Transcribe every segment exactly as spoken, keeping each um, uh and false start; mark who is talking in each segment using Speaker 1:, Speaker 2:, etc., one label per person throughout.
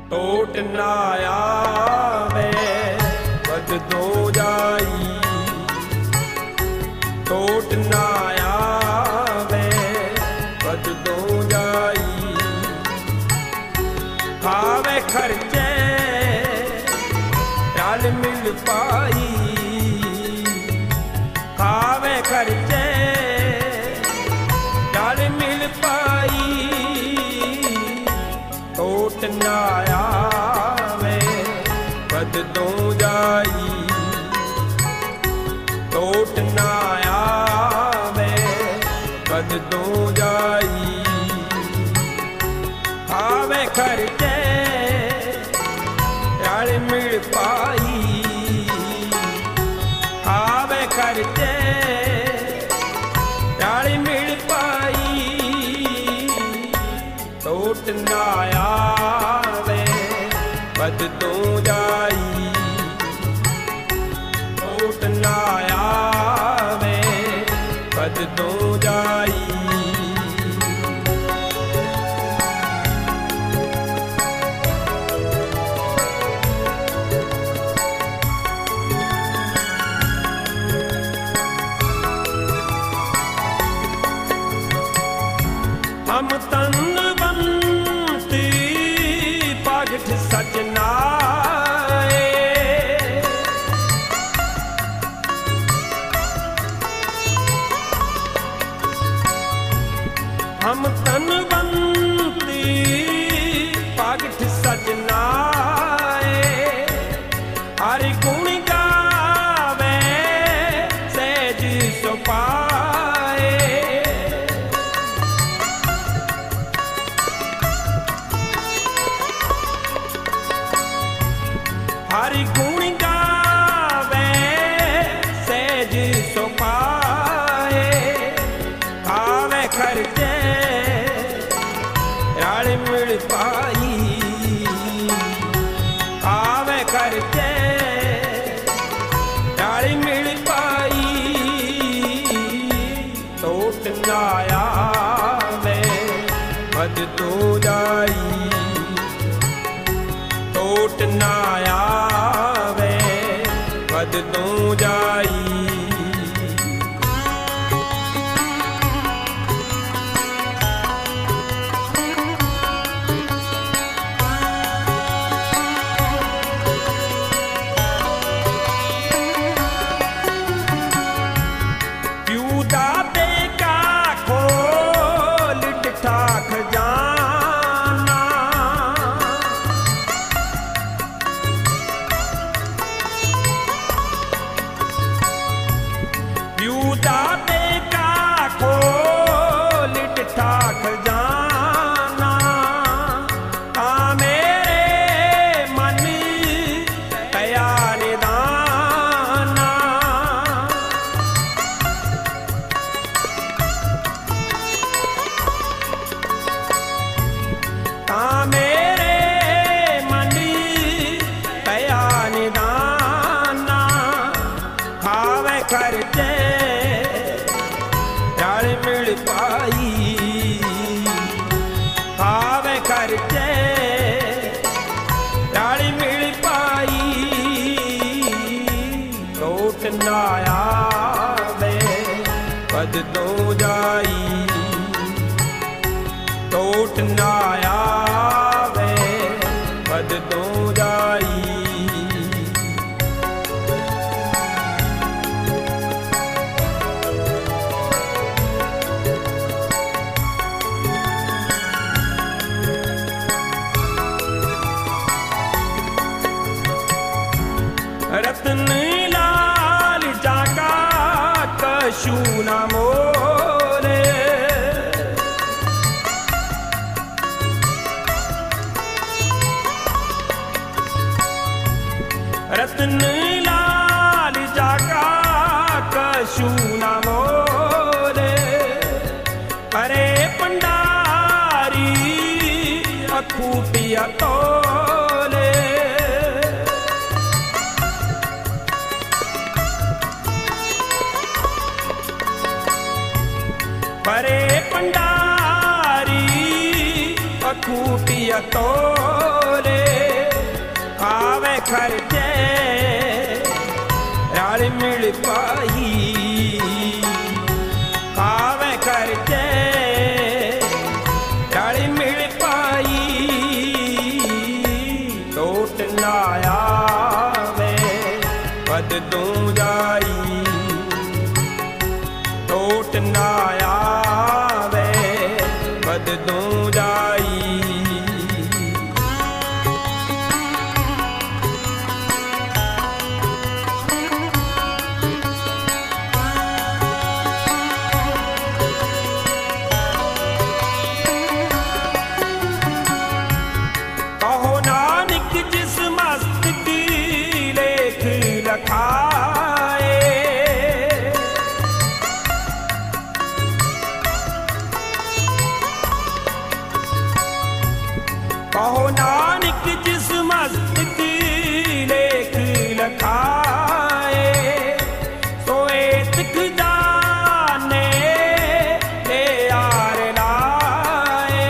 Speaker 1: टोट ना आवे बद दो जाई, टोट ना आवे बद दो जाई। खावे खर्चे रल मिल पाई, खावे खर्चे रल मिल पाई। टोट ना आवे बद दो जाई, टोट ना आवे बद दो जाई। खावे खर्चे रल मिल पाई, खावे खर्चे रल मिल पाई। टोट ना आवे बद दो जाई, टोट ना आवे बद दो जाई। हम तनवंती पागठ सजनाए, हम तनवंती पागठ सजनाए। हरि गुण गावे सहज सो पाए, हरि गुण गावे सहज सो पाए। खावे खर्चे रल मिल पाई, खावे खर्चे रल मिल पाई। टोट ना आवे बद दो जाई, टोट ना आवे बद दो जाई। क्यों दाते का खोल डिठा खजाना, दाते का खोल डिठा खजाना। आ मेरे मन कया निदाना, आ मेरे मन कया निदाना। खावे खर्चे रल मिल पाई, खावे खर्चे रल मिल पाई। टोट ना आवे बद दो जाई, टोट ना आवे बद दो जाई। रतन लाल जाका कशु न मोरे, रतन लाल जाका कशु न मोरे। अरे पंडारी अखूटिया तोले, परे पंडारी अखूटिया तोले। ना आवे बददूं जाई टोट ना आवे बददूं जाई खाए कहो नानक जिस मस्त की लेख लखाए सोए तिख जाने ले यार लाए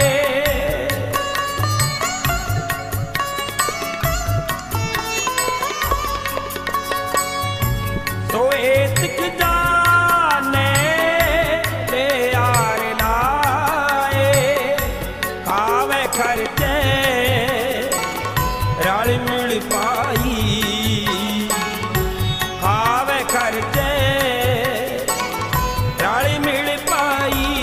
Speaker 1: सोए तिख जाने ले यार लाए खावे खर्चे रल मिल पाई खावे खर्चे रल मिल पाई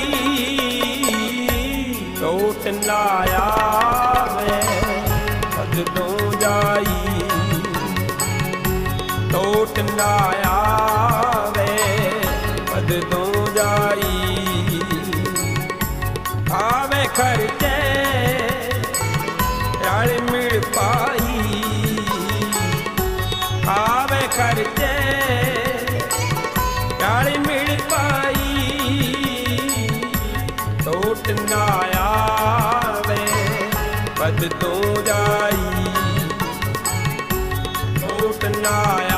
Speaker 1: टोट ना आवे बददूं जाई टोट ना आवे बददूं जाई खावे खर्चे रल मिल पाई खावे खर्चे रल मिल पाई टोट ना आवे बददूं जाई टोट ना